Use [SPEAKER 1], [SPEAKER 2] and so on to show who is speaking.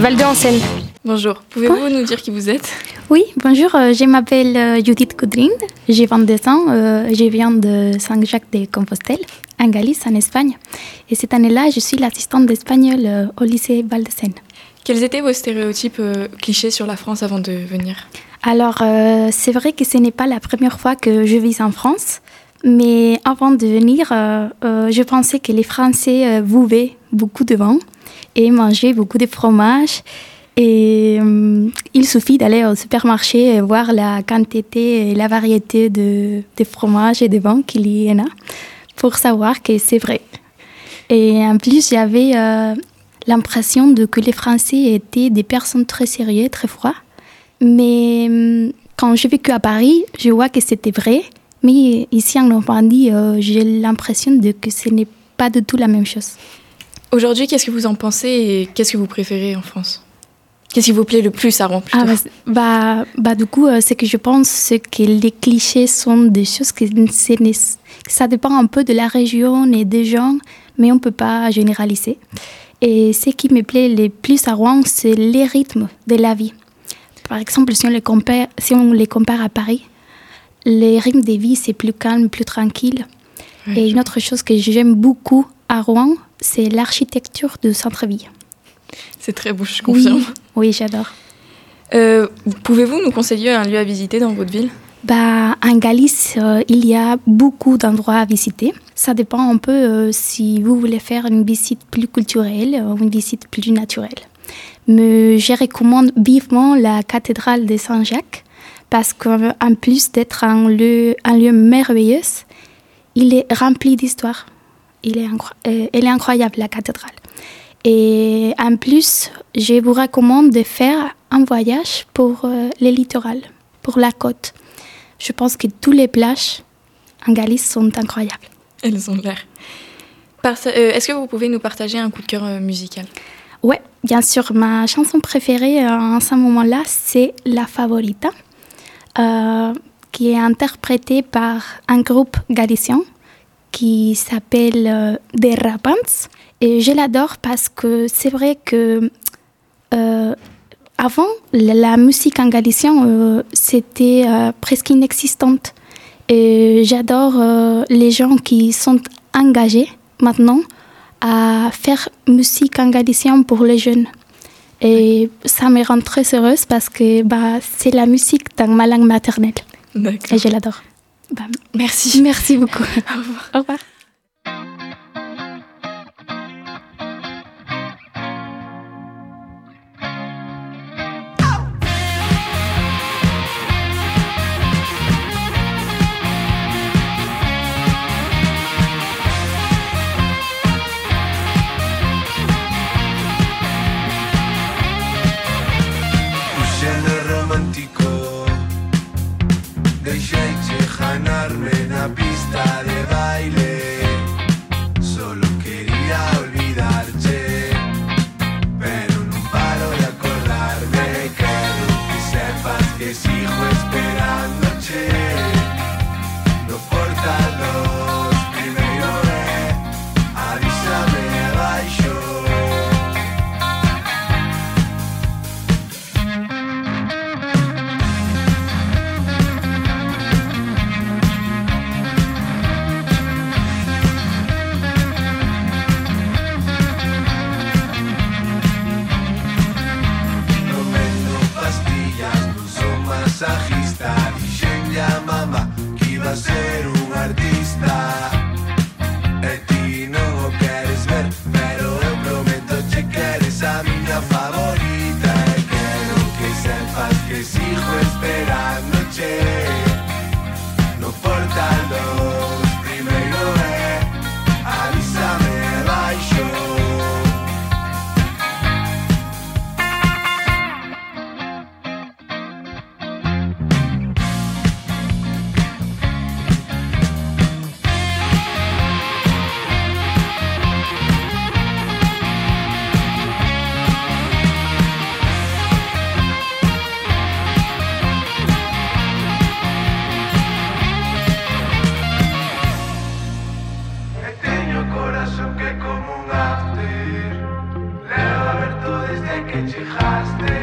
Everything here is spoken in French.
[SPEAKER 1] Valdo en Seine.
[SPEAKER 2] Bonjour, pouvez-vous nous dire qui vous êtes?
[SPEAKER 3] Oui, bonjour, je m'appelle Judith Coudrin, j'ai 22 ans, je viens de Saint-Jacques-de-Compostelle, en Galice, en Espagne. Et cette année-là, je suis l'assistante d'espagnol au lycée Val de Seine.
[SPEAKER 2] Quels étaient vos stéréotypes clichés sur la France avant de venir?
[SPEAKER 3] Alors, c'est vrai que ce n'est pas la première fois que je vis en France, mais avant de venir, je pensais que les Français buvaient beaucoup de vin et mangeaient beaucoup de fromage. Et il suffit d'aller au supermarché et voir la quantité et la variété de fromages et de vins qu'il y en a pour savoir que c'est vrai. Et en plus, j'avais l'impression que les Français étaient des personnes très sérieuses, très froides. Mais quand j'ai vécu à Paris, je vois que c'était vrai. Mais ici en Normandie, j'ai l'impression que ce n'est pas du tout la même chose.
[SPEAKER 2] Aujourd'hui, qu'est-ce que vous en pensez et qu'est-ce que vous préférez en France? Qu'est-ce qui vous plaît le plus à Rouen plutôt?
[SPEAKER 3] Du coup, ce que je pense, c'est que les clichés sont des choses que ça dépend un peu de la région et des gens, mais on ne peut pas généraliser. Et ce qui me plaît le plus à Rouen, c'est les rythmes de la vie. Par exemple, si on les compare à Paris, les rythmes de vie, c'est plus calme, plus tranquille. Oui. Et une autre chose que j'aime beaucoup à Rouen, c'est l'architecture du centre-ville.
[SPEAKER 2] C'est très beau, je confirme.
[SPEAKER 3] Oui, j'adore.
[SPEAKER 2] Pouvez-vous nous conseiller un lieu à visiter dans votre ville?
[SPEAKER 3] En Galice, il y a beaucoup d'endroits à visiter. Ça dépend un peu si vous voulez faire une visite plus culturelle ou une visite plus naturelle. Mais je recommande vivement la cathédrale de Saint-Jacques parce qu'en plus d'être un lieu merveilleux, il est rempli d'histoire. Elle est incroyable, la cathédrale. Et en plus, je vous recommande de faire un voyage pour le littoral, pour la côte. Je pense que toutes les plages en Galice sont incroyables.
[SPEAKER 2] Elles ont l'air. Est-ce que vous pouvez nous partager un coup de cœur musical?
[SPEAKER 3] Oui, bien sûr. Ma chanson préférée en ce moment-là, c'est La Favorita, qui est interprétée par un groupe galicien qui s'appelle Des Rapants. Et je l'adore parce que c'est vrai que avant, la musique en galicien, c'était presque inexistante. Et j'adore les gens qui sont engagés maintenant à faire musique en galicien pour les jeunes. Et ça me rend très heureuse parce que c'est la musique dans ma langue maternelle.
[SPEAKER 2] D'accord.
[SPEAKER 3] Et je l'adore.
[SPEAKER 2] Merci.
[SPEAKER 3] Merci beaucoup.
[SPEAKER 2] Au revoir.
[SPEAKER 3] Au revoir.
[SPEAKER 4] Deixei-che ganarme na pista de baile.
[SPEAKER 1] desde que llegaste.